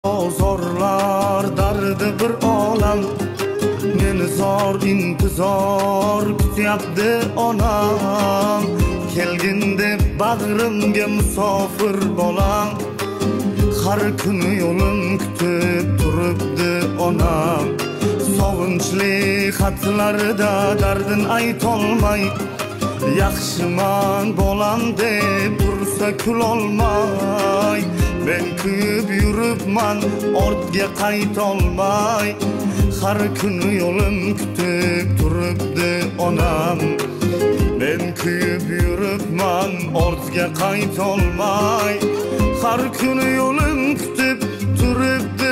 Ozorlar dardi bir olam, meni zor intizor kutyapti onam. Kelgin deb bag'rimga musofir bolam, har kuni yo'lim kutib turibdi onam. Sog'inchli xatlarida dardin aytolmay, yaxshiman bolam deb tursa kulolmay. Ben kuyib yuribman ortga qaytolmay, har kuni yo'lim kutib turibdi onam. Ben kuyib yuribman ortga qaytolmay, har kuni yo'lim kutib turibdi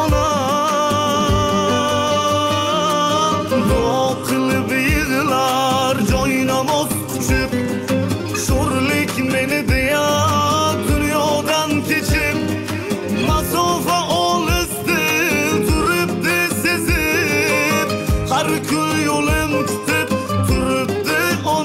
onam. Duo qilib yig'lar joynamoz quchib, sho'rlik meni deya dunyodan kechib, masofa olisdir turibdi sezib, har kun yo'lim kutib turibdi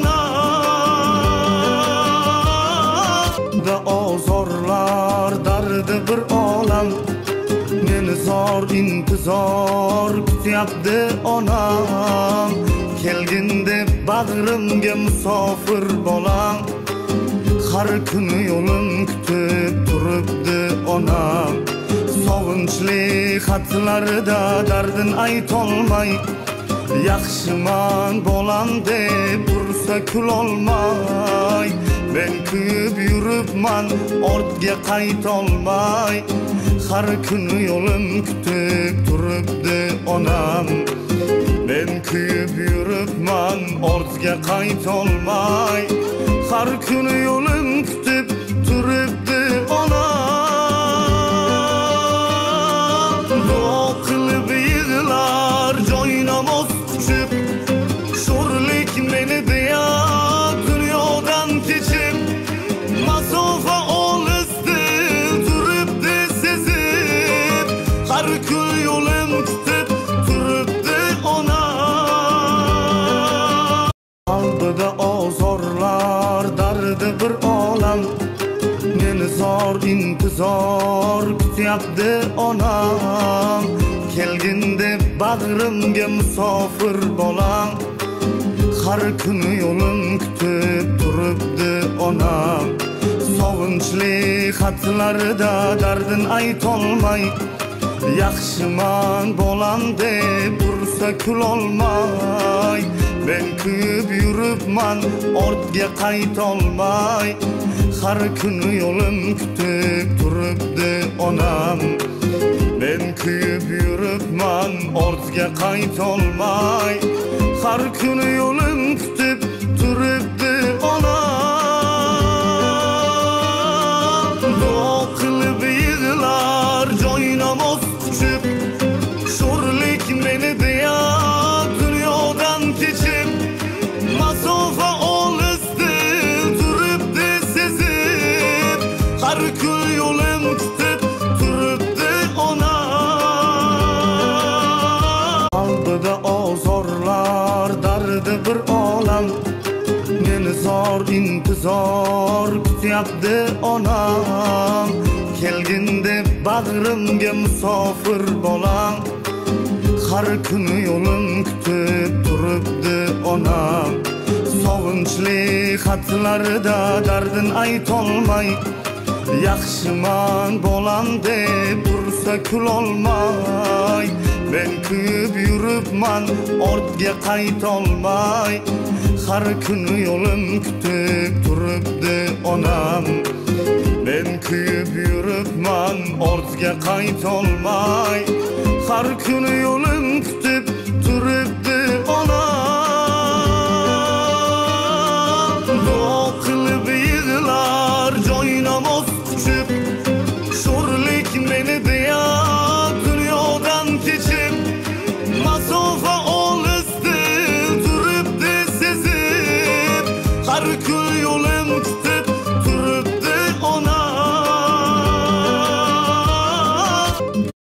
onam. Da ozorlar dardi bir olam, meni zor intizor kutyapti onam. Kelgin deb bag'rimga musofir bolam, har kuni yo'lim kutib turibdi onam. Sog'inchli xatlarida dardin aytolmay, yaxshiman bolam deb tursa kulolmay. Ben kuyib yuribman ortga qaytolmay, har kuni yo'lim kutib turibdi onam. Ben kuyib yuribman ortga qaytolmay, har kuni yo'lim kutib turibdi onam. Duo qilib yig'lar joynamoz quchib, sho'rlik meni deya dunyodan kechib, masofa olisdir turibdi sezib, har kun yo'lim kutib turibdi onam. Qalbida ozorlar dardi bir olam, meni zor intizor kutyapti onam. Kelgin deb bag'rimga musofir bolam, har kuni yo'lim kutib turibdi onam. Sog'inchli xatlarida dardin aytolmay, yaxshiman bolam deb tursa kulolmay. Ben kuyib yuribman ortga qaytolmay, har kuni yo'lim kutib turibdi onam. Ben kuyib yuribman ortga qaytolmay, har kuni yo'lim kutib turibdi onam. Duo qilib yig'lar joynamoz quchib, sho'rlik meni deya dunyodan kechib, masofa olisdir turibdi sezib, har kun yo'lim kutib turibdi onam. Qalbida ozorlar dardi bir olam, meni zor intizor kutyapti onam. Kelgin deb bag'rimga musofir bolam, har kuni yo'lim kutib turibdi onam. Sog'inchli xatlarida dardin aytolmay, yaxshiman bolam deb tursa kulolmay. Ben kuyib yuribman ortga qaytolmay, har kuni yo'lim kutib turibdi onam. Ben kuyib yuribman ortga qaytolmay, har kuni yo'lim